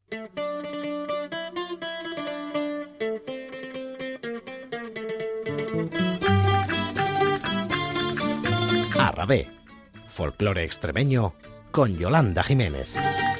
Arrabé, folclore extremeño con Yolanda Jiménez.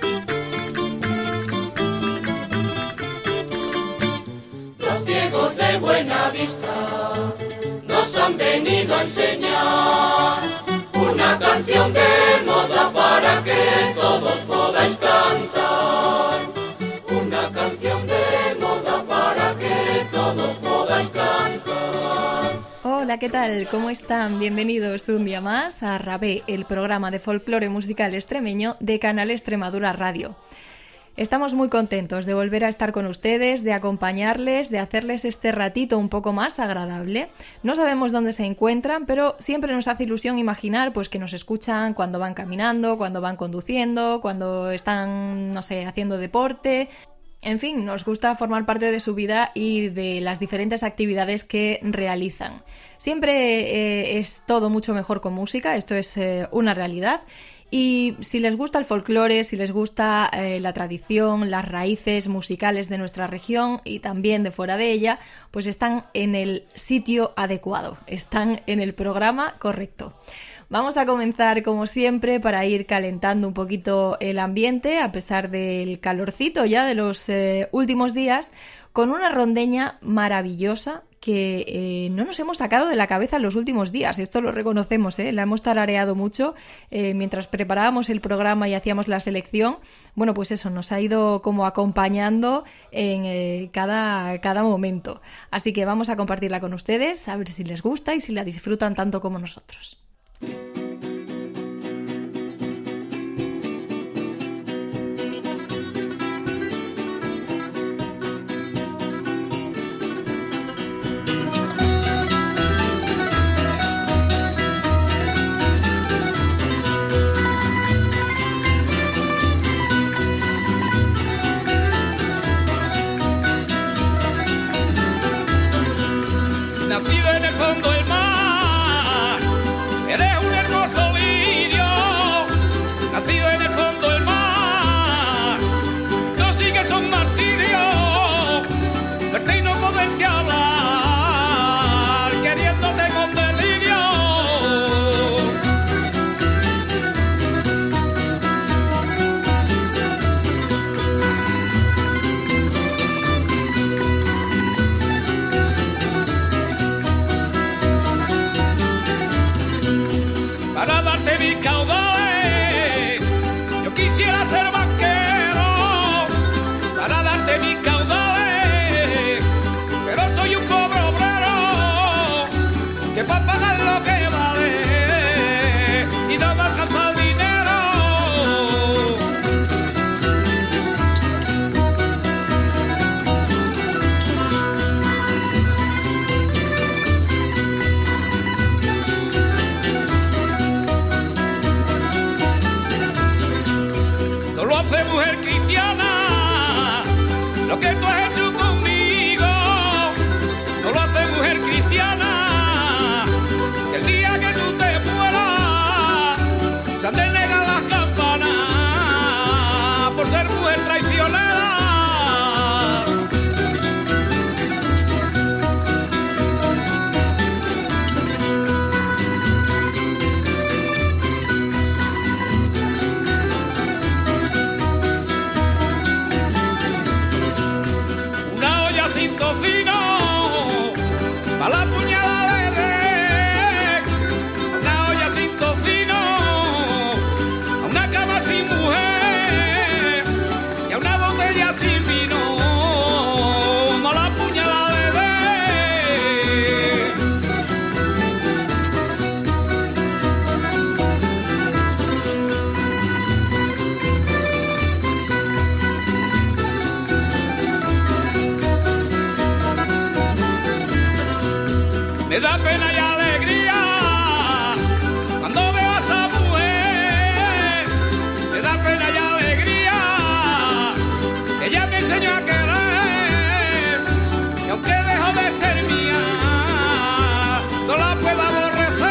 Los ciegos de buena vista nos han venido a enseñar una canción de moda para que todos podáis cantar. Una canción de moda para que todos podáis cantar. Hola, ¿qué tal? ¿Cómo están? Bienvenidos un día más a Arrabé, el programa de folclore musical extremeño de Canal Extremadura Radio. Estamos muy contentos de volver a estar con ustedes, de acompañarles, de hacerles este ratito un poco más agradable. No sabemos dónde se encuentran, pero siempre nos hace ilusión imaginar pues que nos escuchan cuando van caminando, cuando van conduciendo, cuando están, no sé, haciendo deporte. En fin, nos gusta formar parte de su vida y de las diferentes actividades que realizan. Siempre es todo mucho mejor con música, esto es una realidad. Y si les gusta el folclore, si les gusta la tradición, las raíces musicales de nuestra región y también de fuera de ella, pues están en el sitio adecuado, están en el programa correcto. Vamos a comenzar como siempre para ir calentando un poquito el ambiente a pesar del calorcito ya de los últimos días con una rondeña maravillosa que no nos hemos sacado de la cabeza en los últimos días, esto lo reconocemos, la hemos tarareado mucho mientras preparábamos el programa y hacíamos la selección. Bueno, pues eso nos ha ido como acompañando en cada momento, así que vamos a compartirla con ustedes, a ver si les gusta y si la disfrutan tanto como nosotros. Nacido en el fondo del mar, eres un hermoso lirio. Nacido en el fondo del mar, no sigues un martirio. Verte y no poderte hablar, queriéndote con delirio. Para darte mis caudales, yo quisiera ser banquero. Para darte mis caudales, pero soy un pobre obrero que para pagar lo que vale y no me alcanza el dinero. No lo hace mujer cristiana, lo que tú has hecho conmigo. No lo hace mujer cristiana, que el día que tú te mueras se han de negar las campanas por ser mujer traicionera. Una olla sin tocino, pa' la puñalada le den. Una olla sin tocino, a una cama sin mujer y a una botella sin vino, no la puñalada le den. Me da pena y alegría cuando veo a esa mujer. Me da pena y alegría, ella me enseñó a querer, y aunque dejó de ser mía, no la puedo aborrecer.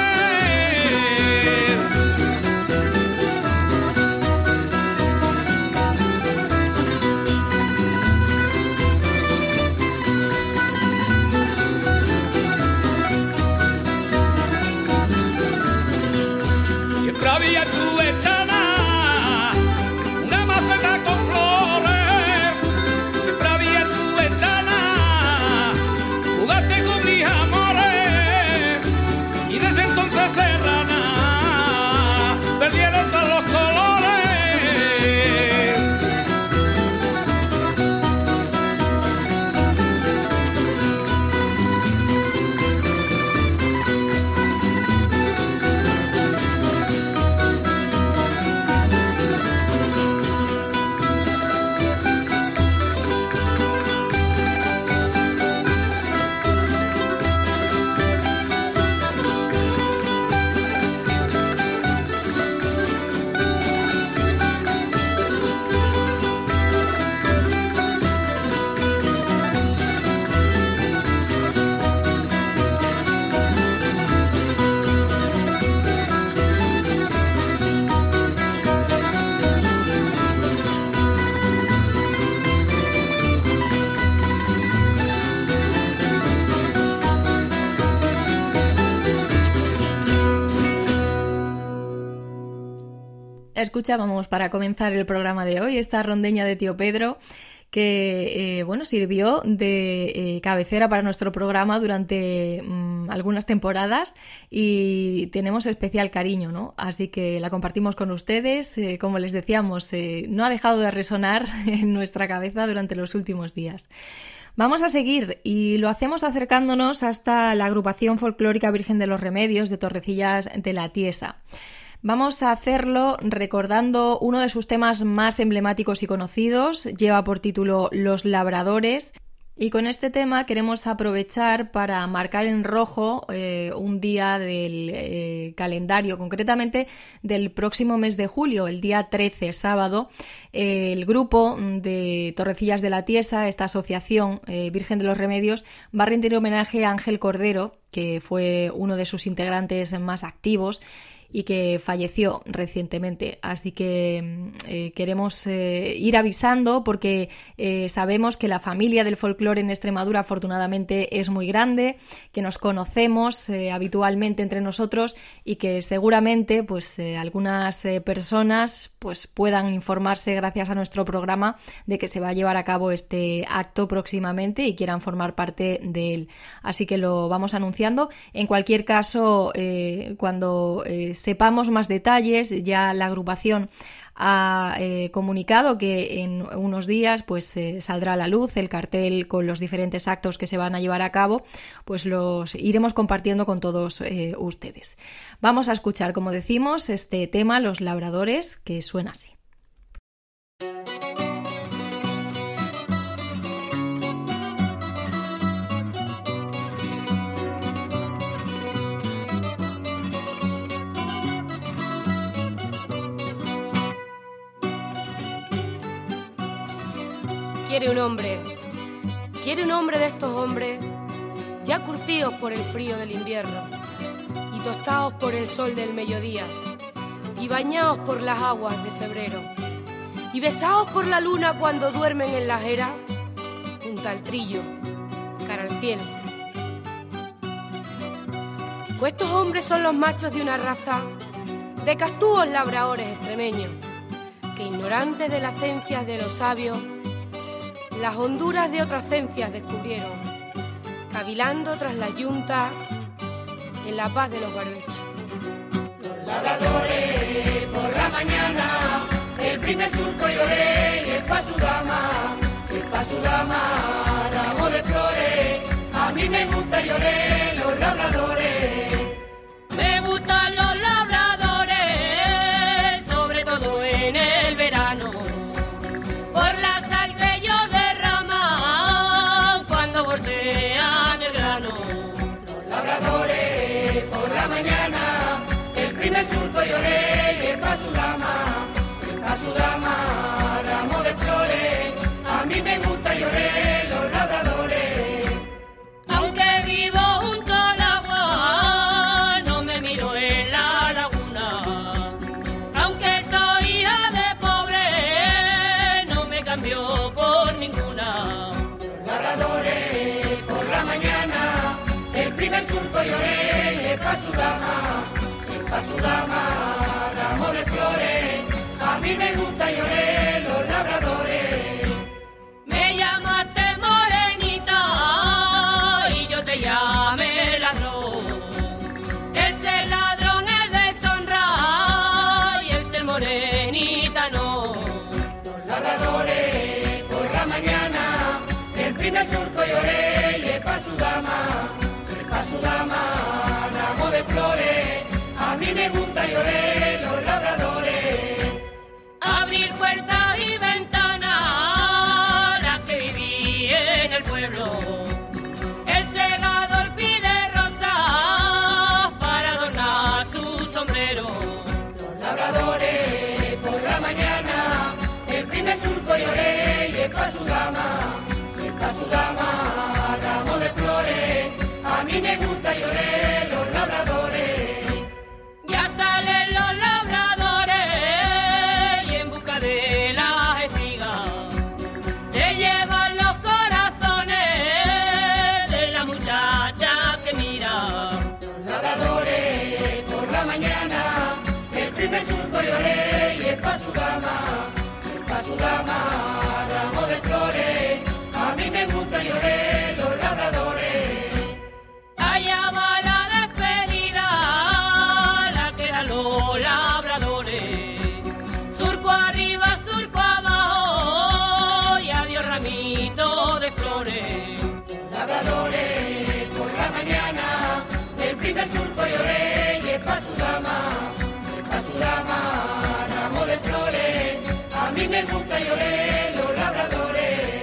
escuchábamos para comenzar el programa de hoy, esta rondeña de Tío Pedro, que sirvió de cabecera para nuestro programa durante algunas temporadas y tenemos especial cariño, ¿no? Así que la compartimos con ustedes. Como les decíamos, no ha dejado de resonar en nuestra cabeza durante los últimos días. Vamos a seguir y lo hacemos acercándonos hasta la agrupación folclórica Virgen de los Remedios de Torrecillas de la Tiesa. Vamos a hacerlo recordando uno de sus temas más emblemáticos y conocidos, lleva por título Los Labradores, y con este tema queremos aprovechar para marcar en rojo un día del calendario, concretamente del próximo mes de julio, el día 13, sábado. El grupo de Torrecillas de la Tiesa, esta asociación Virgen de los Remedios, va a rendir homenaje a Ángel Cordero, que fue uno de sus integrantes más activos y que falleció recientemente. Así que queremos ir avisando porque sabemos que la familia del folclore en Extremadura afortunadamente es muy grande, que nos conocemos habitualmente entre nosotros y que seguramente pues algunas personas pues puedan informarse gracias a nuestro programa de que se va a llevar a cabo este acto próximamente y quieran formar parte de él. Así que lo vamos anunciando. En cualquier caso, cuando sepamos más detalles, ya la agrupación ha comunicado que en unos días pues saldrá a la luz el cartel con los diferentes actos que se van a llevar a cabo, pues los iremos compartiendo con todos ustedes. Vamos a escuchar, como decimos, este tema, Los Labradores, que suena así. Quiere un hombre de estos hombres, ya curtidos por el frío del invierno, y tostados por el sol del mediodía, y bañados por las aguas de febrero, y besados por la luna cuando duermen en la era, junto al trillo, cara al cielo. Pues estos hombres son los machos de una raza de castúos labradores extremeños, que ignorantes de las ciencias de los sabios, las honduras de otras ciencias descubrieron, cavilando tras las yuntas en la paz de los barbechos. Los labradores por la mañana, el primer surco lloré y es pa' su dama, ramo de flores. A mí me gusta lloré los labradores. Me gustan los labradores, sobre todo en el verano, por la sal que yo derramo cuando voltean el grano. Los labradores por la mañana, el primer surco lloré y es pa' su dama, ramo de flores. A mí me gusta lloré los labradores. Aunque vivo junto al agua, no me miro en la laguna. Aunque soy hija de pobre, no me cambio por ninguna. Los labradores por la mañana, el primer surco lloré y es pa' su dama, ramo de flores. A mí me gusta lloré los labradores. Me llamaste morenita y yo te llamé ladrón. El ser ladrón es deshonra y el ser morenita no. Los labradores por la mañana, el primer surco lloré y es pa' su dama, ramo de flores. A mí me gusta lloré los labradores. Abrir puertas y ventanas, las que viví en el pueblo. El segador pide rosas para adornar su sombrero. Los labradores por la mañana, el primer surco lloré y es pa' su dama, flores. Labradores por la mañana, el primer surco lloré y es pa' su dama, ramo de flores. A mí me gusta lloré los labradores.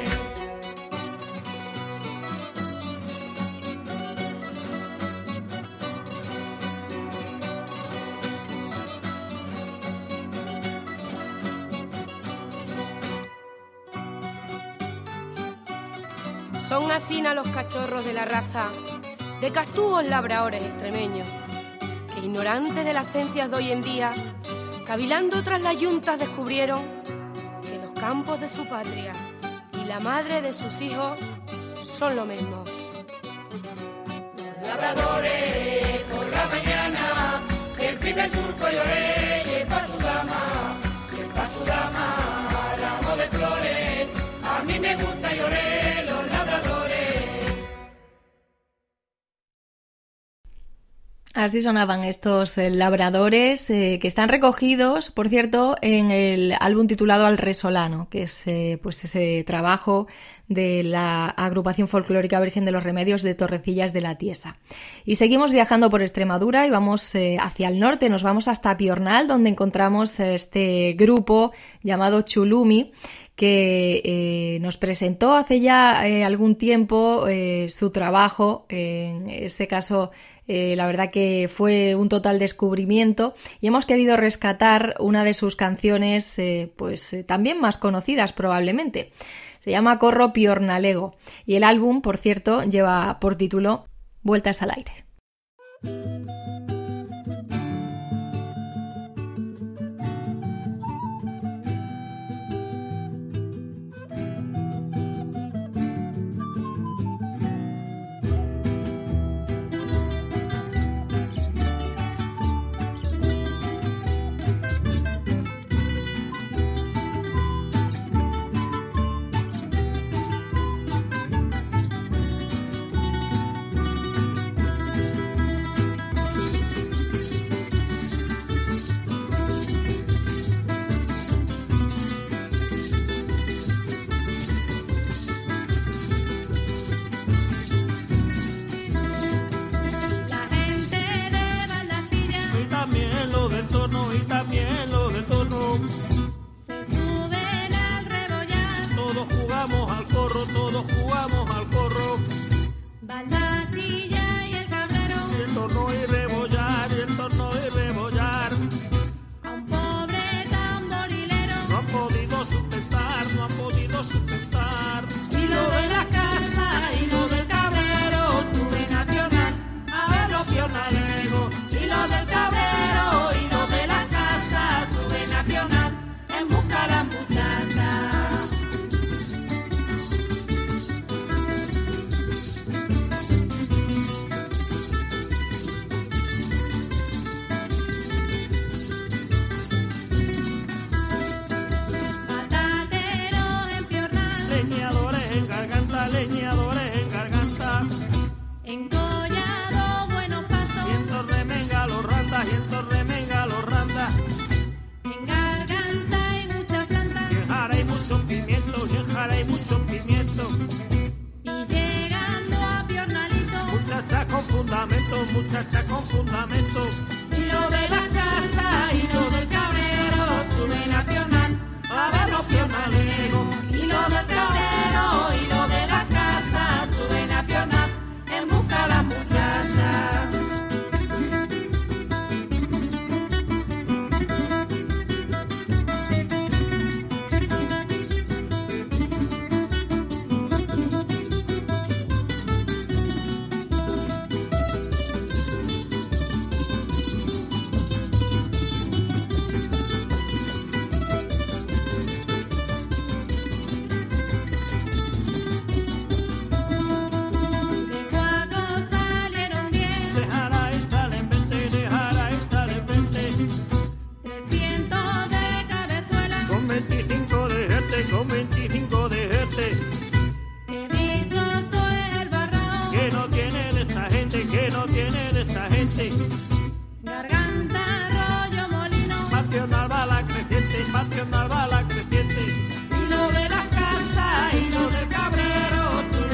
Son asina los cachorros de la raza de castúos labradores extremeños, que ignorantes de las ciencias de hoy en día, cavilando tras las yuntas descubrieron que los campos de su patria y la madre de sus hijos son lo mismo. Labradores por la mañana, el primer surco lloré y es pa' su dama, ramo de flores. A mí me gusta lloré los labradores. Así sonaban estos labradores que están recogidos, por cierto, en el álbum titulado Al Resolano, que es pues ese trabajo de la agrupación folclórica Virgen de los Remedios de Torrecillas de la Tiesa. Y seguimos viajando por Extremadura y vamos hacia el norte, nos vamos hasta Piornal, donde encontramos este grupo llamado Chulumi, que nos presentó hace ya algún tiempo su trabajo. En este caso, la verdad que fue un total descubrimiento y hemos querido rescatar una de sus canciones también más conocidas probablemente. Se llama Corro Piornalego y el álbum, por cierto, lleva por título Vueltas al aire. Muchacha con fundamento, y lo de la casa y lo del cabrero, sube nacional, a ver los pionalegos, y lo del cabrero y lo de la casa, sube nacional, en busca de la muchacha. Nacional va la creciente, y lo de la casa y lo del cabrero,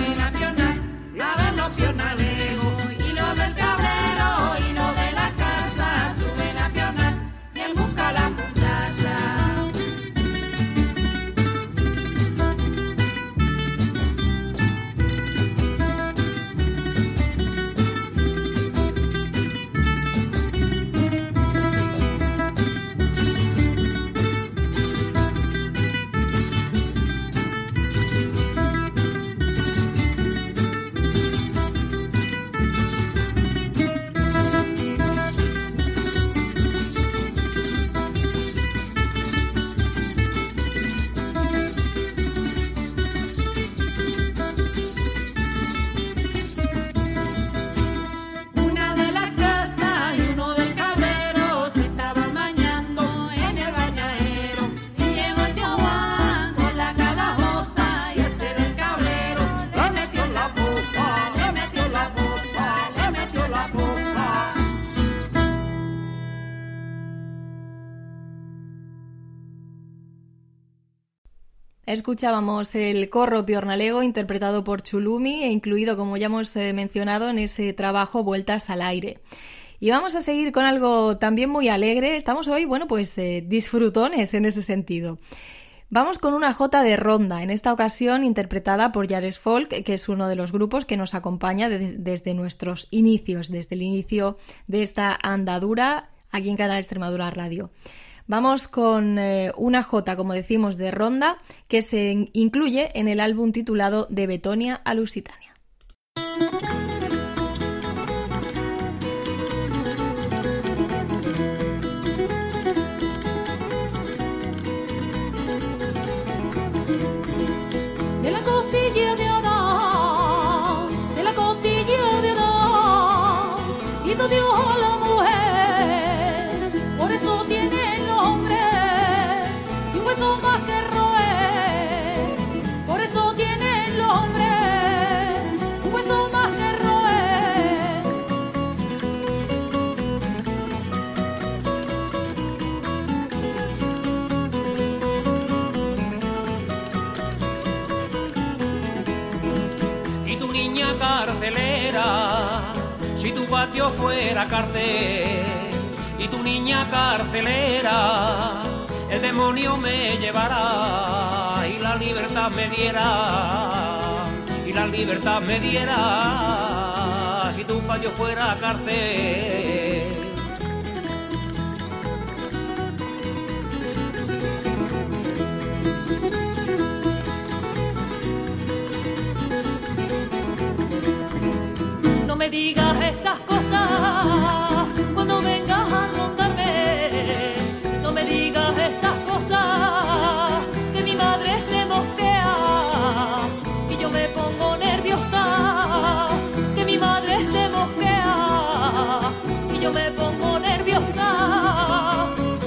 Escuchábamos el corro piornalego interpretado por Chulumi e incluido, como ya hemos mencionado, en ese trabajo Vueltas al Aire. Y vamos a seguir con algo también muy alegre. Estamos hoy, disfrutones en ese sentido. Vamos con una jota de ronda, en esta ocasión interpretada por Yares Folk, que es uno de los grupos que nos acompaña desde nuestros inicios, desde el inicio de esta andadura aquí en Canal Extremadura Radio. Vamos con una jota, como decimos, de ronda, que se incluye en el álbum titulado De Betonia a Lusitania. De la costilla de Adán, de la costilla de Adán, hizo Dios a la mujer, por eso tiene el nombre, y un hueso más que roer, por eso tiene el nombre, un hueso más que roer. Y tu niña carcelera, si tu patio fuera cárcel, y tu niña carcelera, el demonio me llevará y la libertad me diera, y la libertad me diera, si tu patio fuera cárcel. No me digas esas cosas cuando vengas a rondarme. No me digas esas cosas que mi madre se mosquea y yo me pongo nerviosa. Que mi madre se mosquea y yo me pongo nerviosa.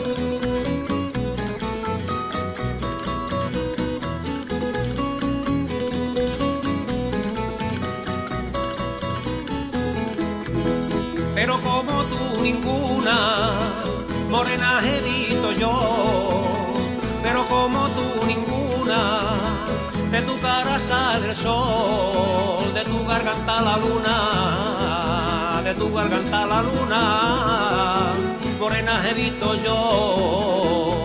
Pero como tú ninguna, morena he visto yo. Pero como tú ninguna, de tu cara sale el sol, de tu garganta la luna, de tu garganta la luna, morena he visto yo.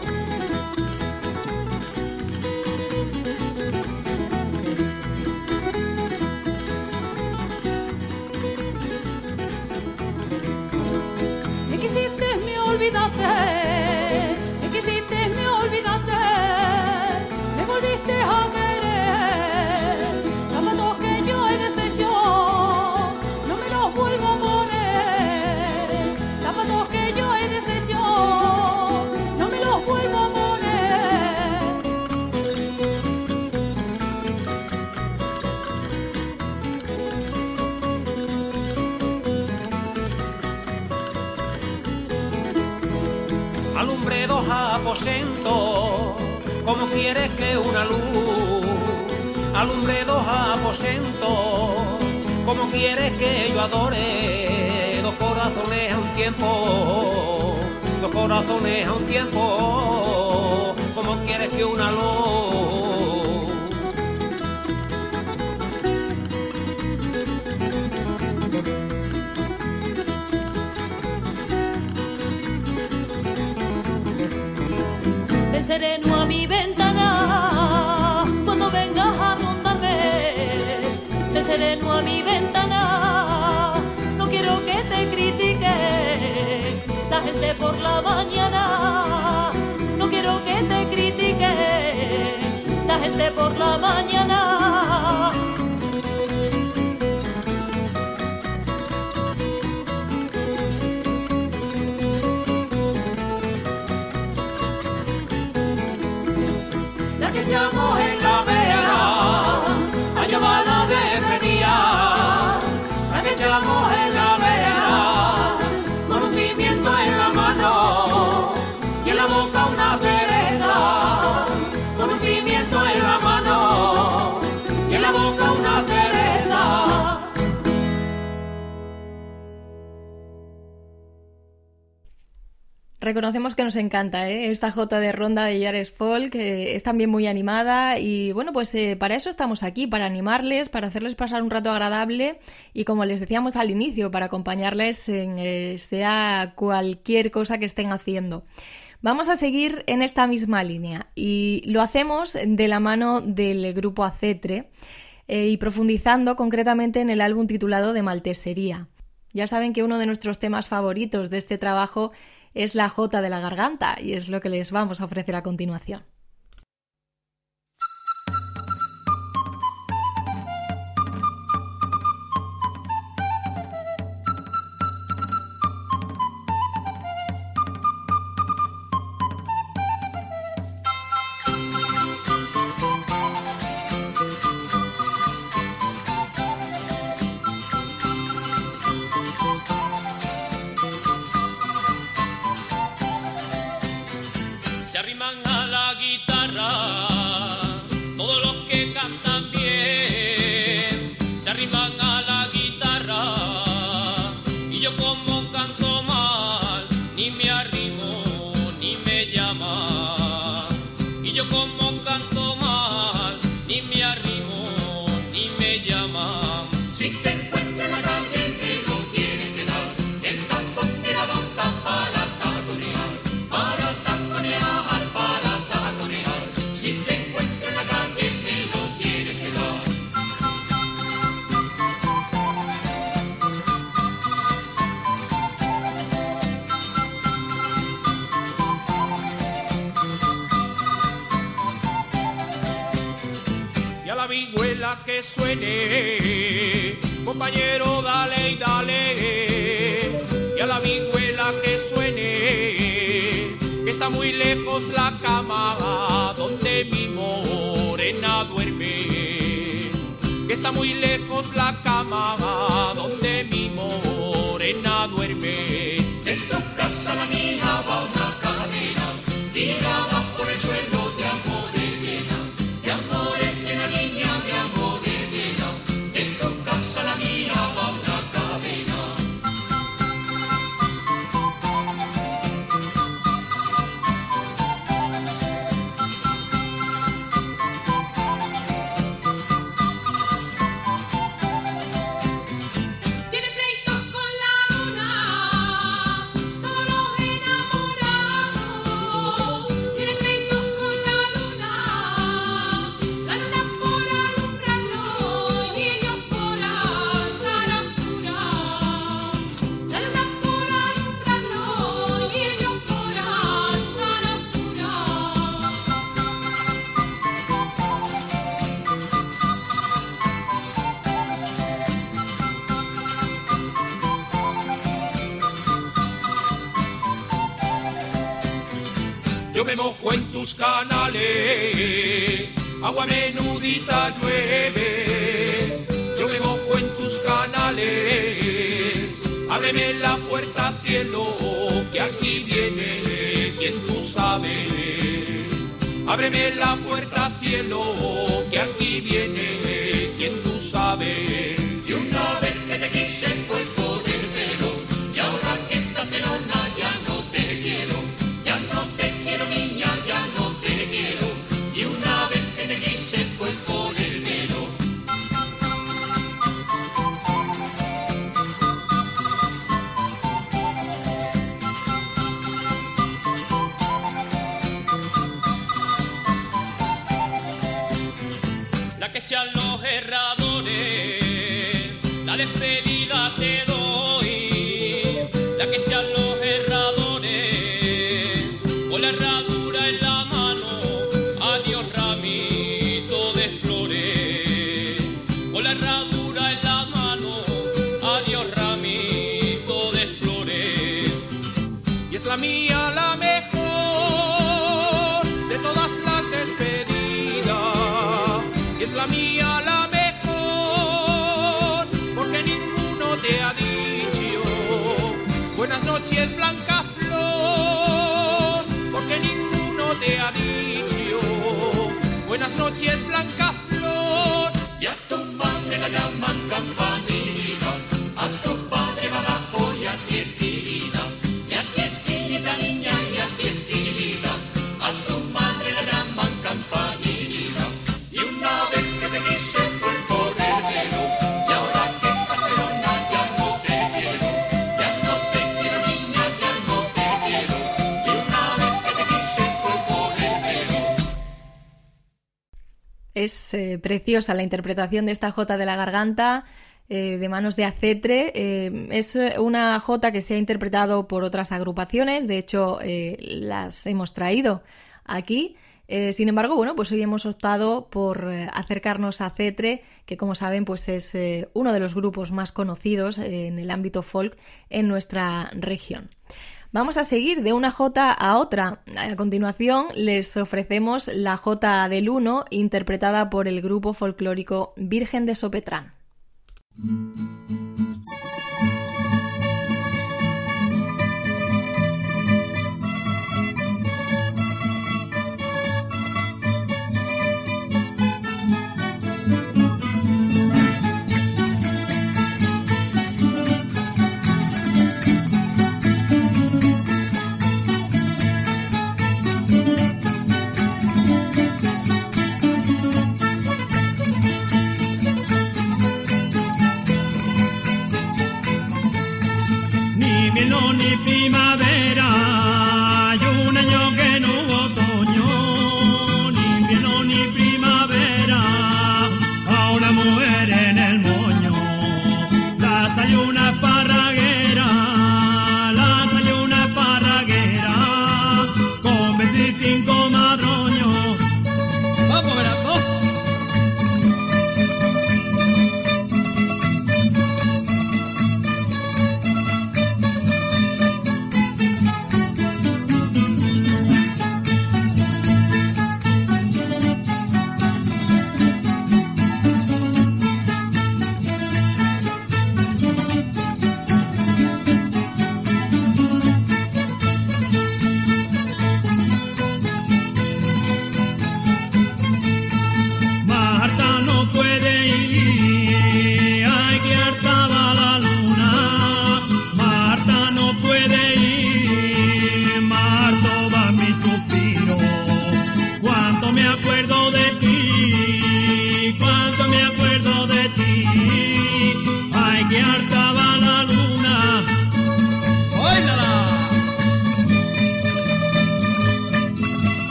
Me quisiste, me olvidaste, me quisiste, me olvidaste, me volviste a querer. Zapatos que yo he deshecho, no me los vuelvo a poner. Zapatos que yo he deshecho, no me los vuelvo a poner. Alumbré dos aposentos, como quieres que una luz. Alumbré dos aposentos, como quieres que yo adore. Dos corazones a un tiempo, dos corazones a un tiempo, como quieres que una luz. Ven sereno a mi ventana cuando vengas a rondarme. Ven sereno a mi ventana, no quiero que te critique la gente por la mañana. No quiero que te critique la gente por la mañana. La que echamos en la vera, allá va la despedida. La que echamos en la vera, con un pimiento en la mano y en la boca una cereza. Con un pimiento en la mano Reconocemos que nos encanta, esta jota de ronda de Yares Folk, es también muy animada y bueno, pues para eso estamos aquí, para animarles, para hacerles pasar un rato agradable y como les decíamos al inicio, para acompañarles en sea cualquier cosa que estén haciendo. Vamos a seguir en esta misma línea y lo hacemos de la mano del grupo Acetre y profundizando concretamente en el álbum titulado De Maltesería. Ya saben que uno de nuestros temas favoritos de este trabajo es la jota de la garganta y es lo que les vamos a ofrecer a continuación. Se arriman a la guitarra todos los que cantan bien, se arriman a la guitarra y yo como canto mal ni me arrimo ni me llama, y yo como canto mal ni me arrimo ni me llama. Si te encuentro en la calle me lo tienes que dar, el cantón de la boca para taconear, para taconear, para taconear. Si te encuentro en la calle me lo tienes que dar. Y a la vihuela que suene, compañero, dale y dale. Y a la vihuela que suene, que está muy lejos la cama donde mi morena duerme. Que está muy lejos la cama donde mi morena duerme. En tu casa la mía va una cadena, tirada por el suelo de amores llena, de amores llena niña, de amores llena. En tu casa la mía va una cadena. Tiene pleitos con la luna, todos los enamorados. Tiene pleitos con la luna por alumbrarlo y ellos por andar a oscuras. La luna por alumbrarlo y ellos por andar a oscuras. Yo me mojo en tus canales, agua menudita llueve. Yo me mojo en tus canales, ábreme la puerta cielo, que aquí viene quien tú sabes. Ábreme la puerta cielo, que aquí viene quien tú sabes. Y una vez que te quise fue por el pelo, y ahora que estás pelona ya no te quiero. Ya no te quiero niña, ya no te quiero. Y una vez que te quise fue por el pelo. La que echan los herradores, la despedida te doy. La que echan los herradores, con la herradura en la mano, adiós ramito de flores. Con la herradura en la mano, adiós ramito de flores. Y es la mía la mejor de todas las despedidas. Y es la mía la mejor, porque ninguno te ha dicho buenas noches blanca flor, porque ninguno te ha dicho buenas noches blanca flor. Y a tu madre la llaman campanita, a tu padre va abajo y a ti esquilita, y a ti esquilita niña. Es preciosa la interpretación de esta jota de la garganta de manos de Acetre. Es una jota que se ha interpretado por otras agrupaciones, de hecho las hemos traído aquí. Sin embargo, bueno, pues hoy hemos optado por acercarnos a Acetre, que como saben pues es uno de los grupos más conocidos en el ámbito folk en nuestra región. Vamos a seguir de una jota a otra. A continuación les ofrecemos la jota del Uno, interpretada por el grupo folclórico Virgen de Sopetrán.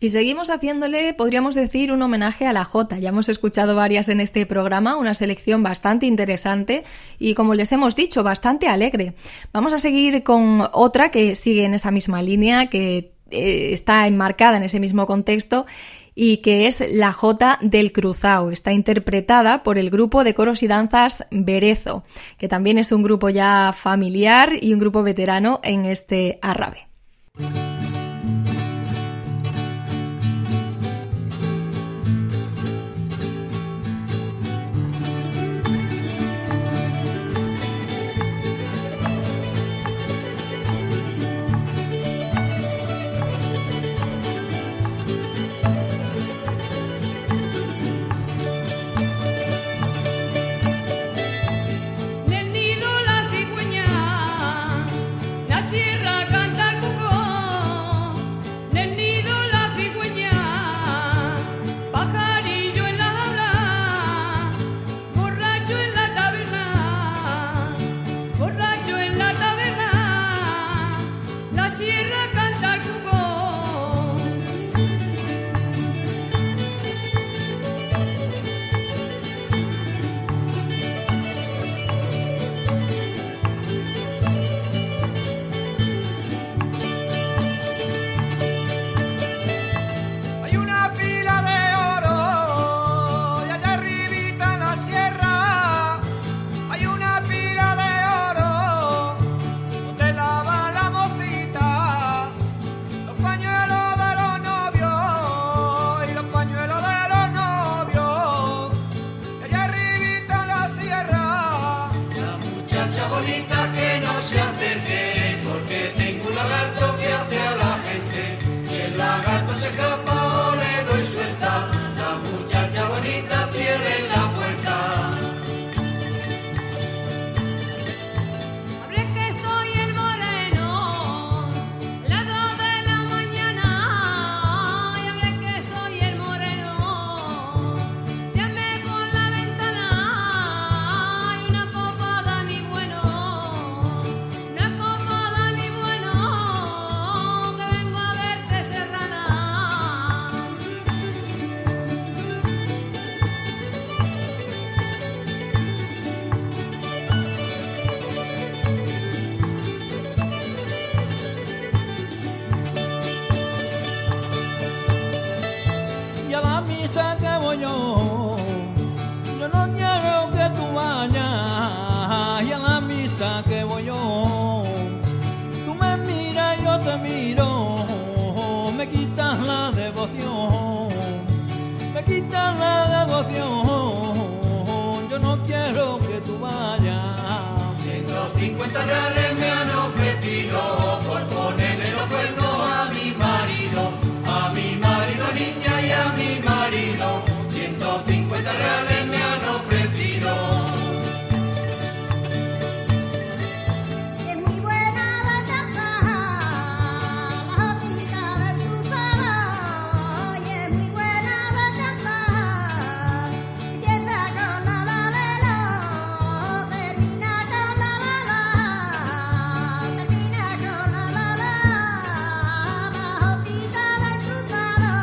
Y seguimos haciéndole, podríamos decir, un homenaje a la jota. Ya hemos escuchado varias en este programa, una selección bastante interesante y, como les hemos dicho, bastante alegre. Vamos a seguir con otra que sigue en esa misma línea, que está enmarcada en ese mismo contexto y que es la jota del Cruzao. Está interpretada por el grupo de coros y danzas Berezo, que también es un grupo ya familiar y un grupo veterano en este arrabe. Yo no quiero que tú vayas. 150 reales me han ofrecido por ponerle los cuernos a mi marido, niña, y a mi marido. 150 reales me han ofrecido. Es muy buena la cantaja, la jotita del Cruzado. Y es muy buena la cantaja, empieza con la lelo, termina con la termina con la jotita del Cruzado.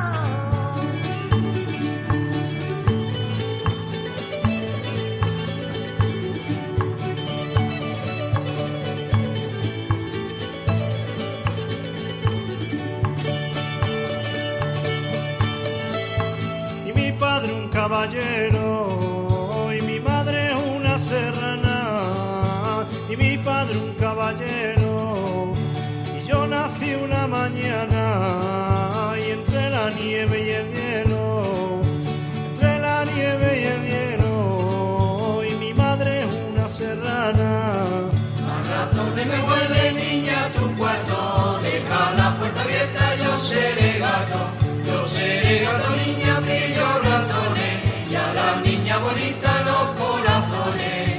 Y mi padre un caballero, y mi madre una serrana. Y mi padre un caballero, y yo nací una mañana. Y entre la nieve y el hielo, entre la nieve y el hielo, y mi madre una serrana. Al ratones me vuelve, niña, tu cuarto, deja la puerta abierta, yo seré gato, niña, brillo ratones, y a la niña bonita los corazones.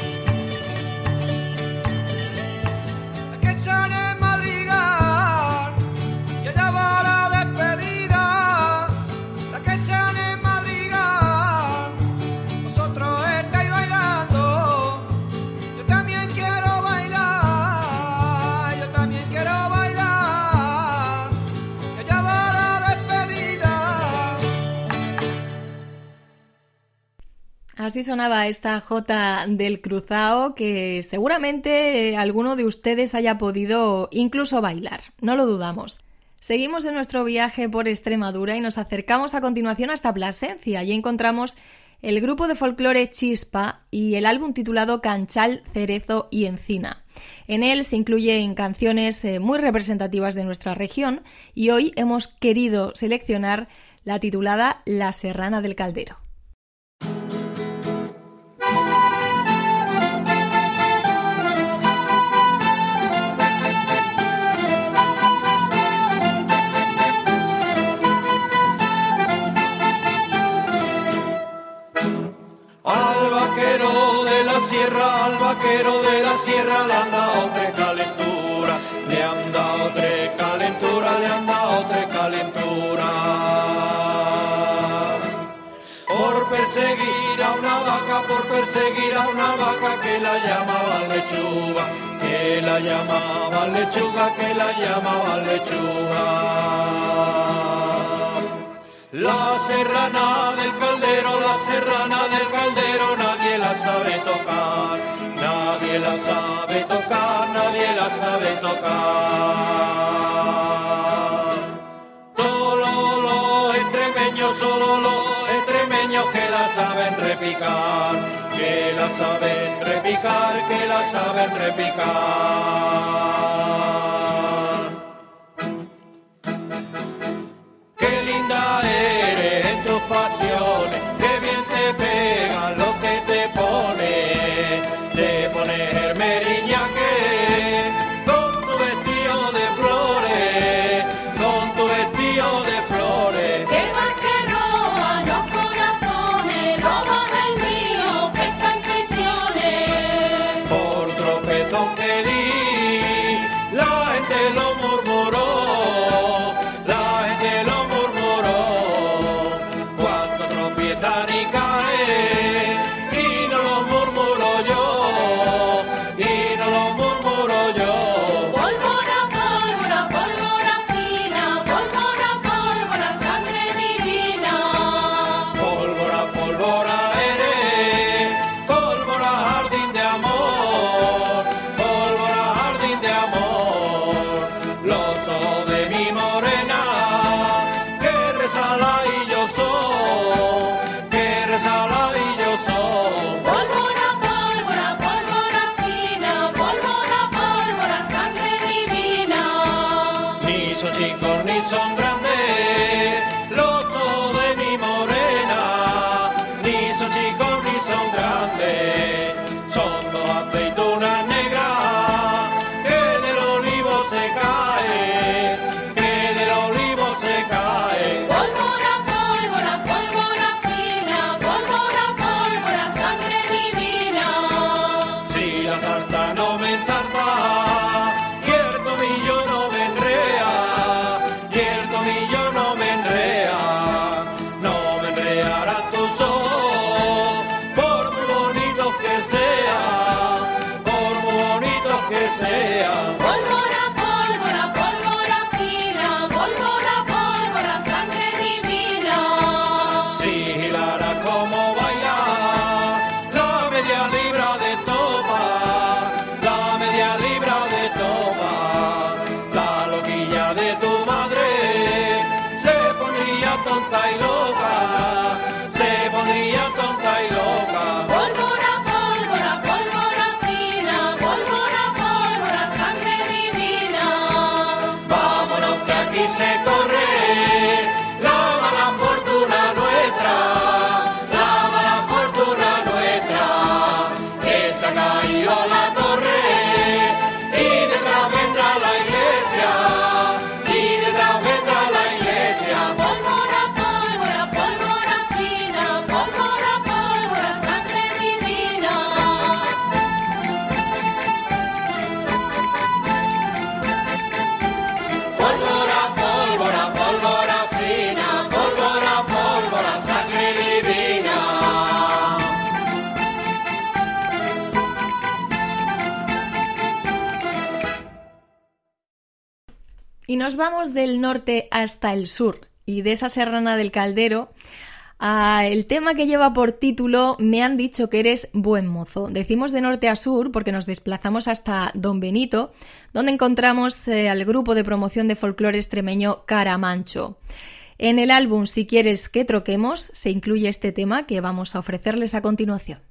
Que echan en madrigal, y allá va la despedida, Así sonaba esta jota del Cruzao que seguramente alguno de ustedes haya podido incluso bailar, no lo dudamos. Seguimos en nuestro viaje por Extremadura y nos acercamos a continuación hasta Plasencia. Allí encontramos el grupo de folclore Chispa y el álbum titulado Canchal, Cerezo y Encina. En él se incluyen canciones muy representativas de nuestra región y hoy hemos querido seleccionar la titulada La Serrana del Caldero. Al vaquero de la sierra, al vaquero de la sierra le han dado tres calentura, le han dado tres calentura, le han dado tres calentura. Por perseguir a una vaca, por perseguir a una vaca que la llamaban lechuga, que la llamaban lechuga, que la llamaban lechuga. La serrana del caldero, la serrana del caldero, nadie la sabe tocar, nadie la sabe tocar, nadie la sabe tocar. Solo los extremeños que la saben repicar, que la saben repicar, que la saben repicar. Eres en tus pasiones, que bien te pega lo que te pone hermeriñaque, con tu vestido de flores, con tu vestido de flores. Que más que roba los corazones, roba el mío que está en prisiones. Por tropezón que di, la gente lo murmuró, la gente lo murmuró. Cuando tropiezan y caen, y no lo murmuro yo, y no lo murmuro yo. Pólvora, pólvora, pólvora fina, pólvora, pólvora, sangre divina. Pólvora, pólvora eres, pólvora, jardín de amor, pólvora, jardín de amor. Los ojos de mi morena, que resala y yo soy, que resala y yo soy. Pólvora, pólvora, pólvora fina, pólvora, pólvora, sangre divina. Ni son chicos ni son grandes, los ojos de mi morena, ni son chicos ni son grandes, son dos aceitunas negras que del olivo se cae, que del olivo se cae. Pólvora, pólvora, pólvora fina, pólvora, pólvora, sangre divina. Si la tarta no me enzarza, y el tomillo no me enrea, y el tomillo no me enrea, no me enrearán tus ojos, por muy bonitos que sean, por muy bonitos que sean. Pólvora, pólvora, pólvora fina, pólvora, pólvora, sangre divina. Si gilara como baila, la media libra de topa, la media libra de topa, la loquilla de tu madre se pondría tonta y loca, se pondría tonta y loca. Pólvora, pólvora, pólvora fina, pólvora, pólvora, sangre divina. Vámonos que aquí se corre la mala fortuna nuestra, la mala fortuna nuestra, que se ha caído la torre y detrás vendrá la iglesia, y detrás vendrá la iglesia. Pólvora, pólvora, pólvora fina, pólvora, pólvora, sangre divina. Pólvora, pólvora, pólvora fina, pólvora, pólvora, sangre divina. Y nos vamos del norte hasta el sur, y de esa serrana del Caldero El tema que lleva por título Me han dicho que eres buen mozo. Decimos de norte a sur porque nos desplazamos hasta Don Benito, donde encontramos al grupo de promoción de folclore extremeño Caramancho. En el álbum Si quieres que troquemos se incluye este tema que vamos a ofrecerles a continuación.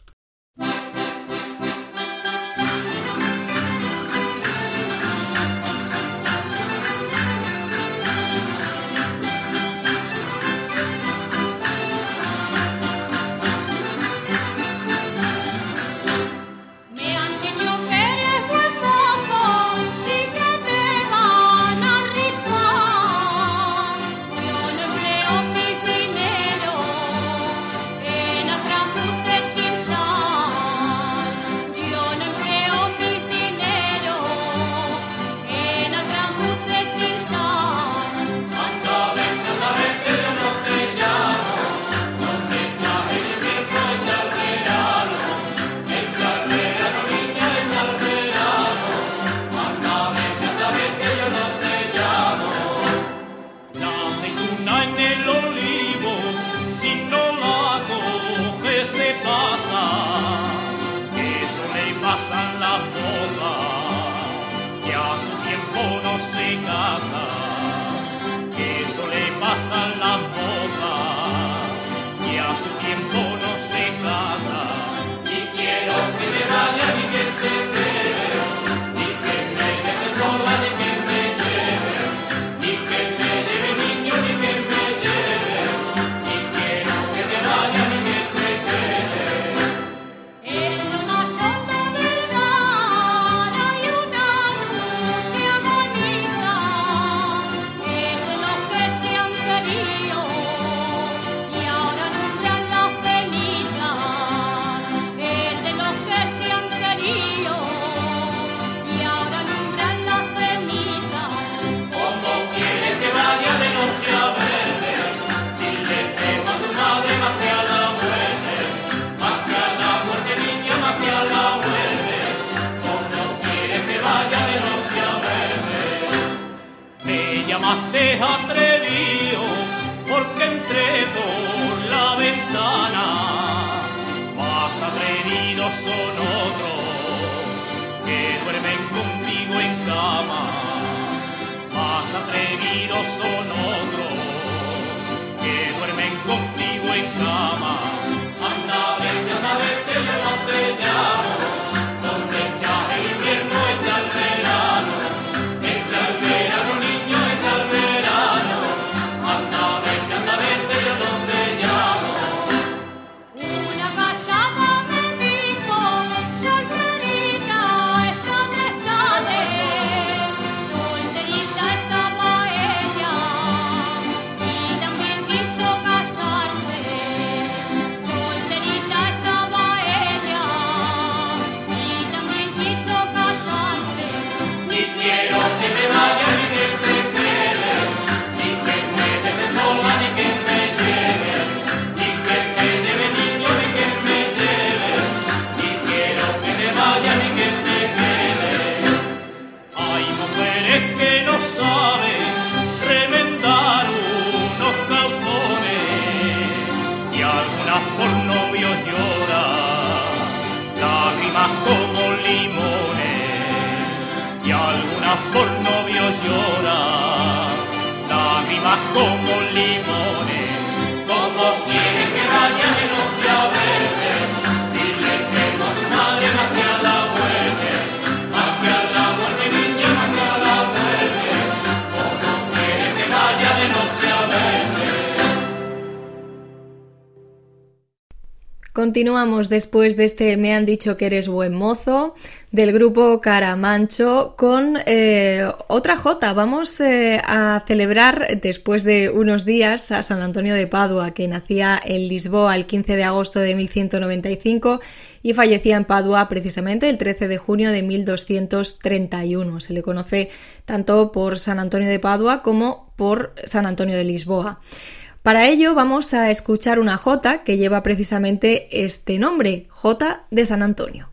Atrevido, porque entré por la ventana, más atrevidos son otros que duermen contigo en cama, más atrevidos son otros que duermen contigo en cama. Anda, vete, yo no te llamo, donde echa el invierno, echa el verano, echa el verano, niño, echa el verano. Anda, vete, yo no te llamo. Una casada me dijo, solterita esta descade, solterita estaba ella, y también quiso casarse, solterita estaba ella, y también quiso casarse. Ni quiero que me vaya ni que se quede, ni que me deje sola ni que me lleve, ni que me lleve niño ni que me lleve, ni quiero que me vaya ni que se quede. Hay mujeres que no saben remendar unos calzones y algunas por novio lloran lágrimas como limones. Y algunas por novios lloran lágrimas como limones. ¿Cómo quieren que vaya de noche a verte? Si le temo a su madre más que a la muerte, más que a la muerte, niña, más que a la muerte. ¿Cómo quieren que vaya de noche a verte? Continuamos después de este Me han dicho que eres buen mozo del grupo Caramancho con otra jota. Vamos a celebrar después de unos días a San Antonio de Padua, que nacía en Lisboa el 15 de agosto de 1195 y fallecía en Padua precisamente el 13 de junio de 1231. Se le conoce tanto por San Antonio de Padua como por San Antonio de Lisboa. Para ello vamos a escuchar una jota que lleva precisamente este nombre, Jota de San Antonio.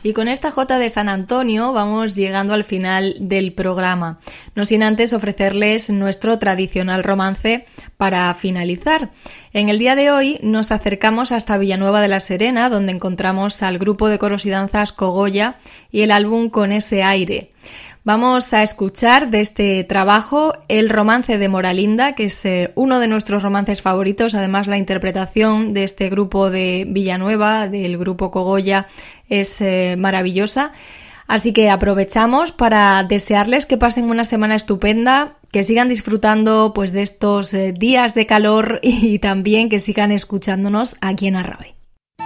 Y con esta jota de San Antonio vamos llegando al final del programa, no sin antes ofrecerles nuestro tradicional romance para finalizar. En el día de hoy nos acercamos hasta Villanueva de la Serena, donde encontramos al grupo de coros y danzas Cogolla y el álbum Con ese aire. Vamos a escuchar de este trabajo el romance de Moralinda, que es uno de nuestros romances favoritos. Además, la interpretación de este grupo de Villanueva, del grupo Cogolla, es maravillosa. Así que aprovechamos para desearles que pasen una semana estupenda, que sigan disfrutando pues de estos días de calor y también que sigan escuchándonos aquí en Arrabe.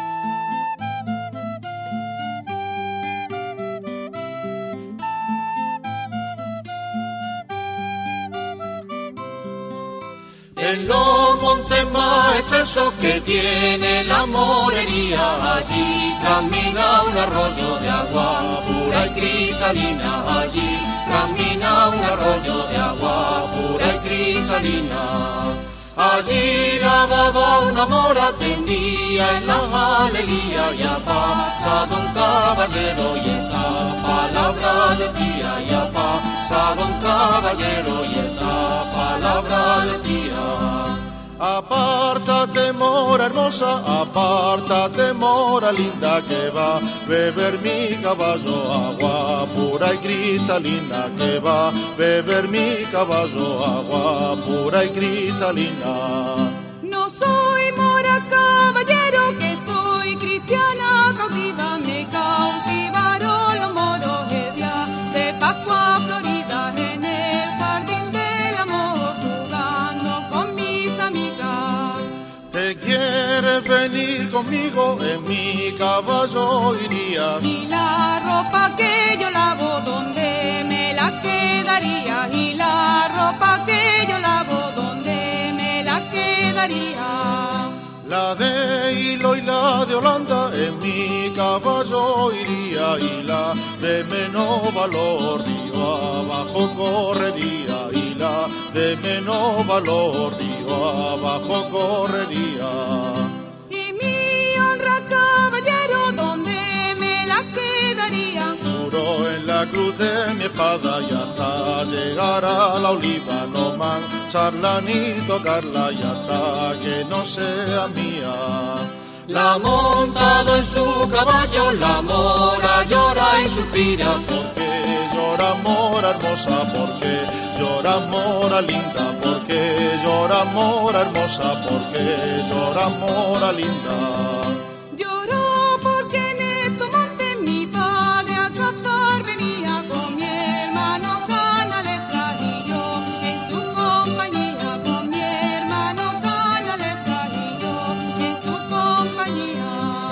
En los montes más espesos que tiene la morería, allí camina un arroyo de agua pura y cristalina, allí camina un arroyo de agua pura y cristalina. Allí lavaba una mora, tendía en la galería, y ha pasado un caballero y esta palabra decía, y ha pasado un caballero y esta palabra decía. Apártate, mora hermosa, apártate, mora linda, que va a beber mi caballo agua pura y cristalina, que va a beber mi caballo agua pura y cristalina. No soy mora caballero, que soy cristiana cautiva, me cautivaron los moros el día de Pascua Florida, en el jardín del amor, jugando con mis amigas. ¿Te quieres venir conmigo? En mi caballo iría. Y la ropa que yo lavo, ¿dónde me la quedaría? Y la ropa que yo lavo, ¿dónde me la quedaría? La de hilo y la de Holanda, en mi caballo iría, y la de menos valor río abajo correría, y la de menos valor río abajo correría. Y mi honra caballero, ¿dónde me la quedaría? Juro en la cruz de mi espada, y hasta llegar a la oliva, no mancharla ni tocarla, y hasta que no sea mía. La ha montado en su caballo, la mora llora y suspira. Porque llora mora hermosa, porque llora mora linda, porque llora mora hermosa, porque llora mora linda. Lloró porque en estos montes mi padre a cazar venía, con mi hermano Canalejas y yo en su compañía, con mi hermano Canalejas y yo en su compañía.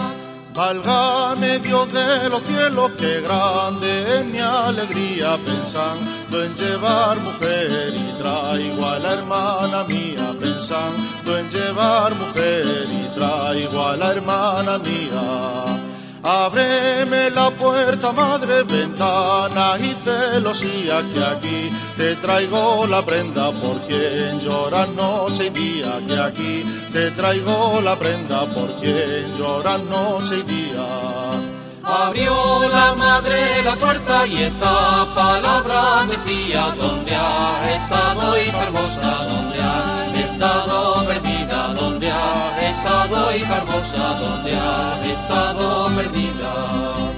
Válgame Dios de los cielos, qué grande es mi alegría, pensando en llevar mujer, y traigo a la hermana mía, pensando en llevar mujer, y traigo a la hermana mía. Ábreme la puerta, madre, ventana y celosía, que aquí te traigo la prenda por quien llora noche y día, que aquí te traigo la prenda por quien llora noche y día. Abrió la madre la puerta y esta palabra decía, ¿dónde has estado, hija hermosa? ¿Dónde has estado perdida? ¿Dónde has estado, hija hermosa? ¿Dónde has estado perdida?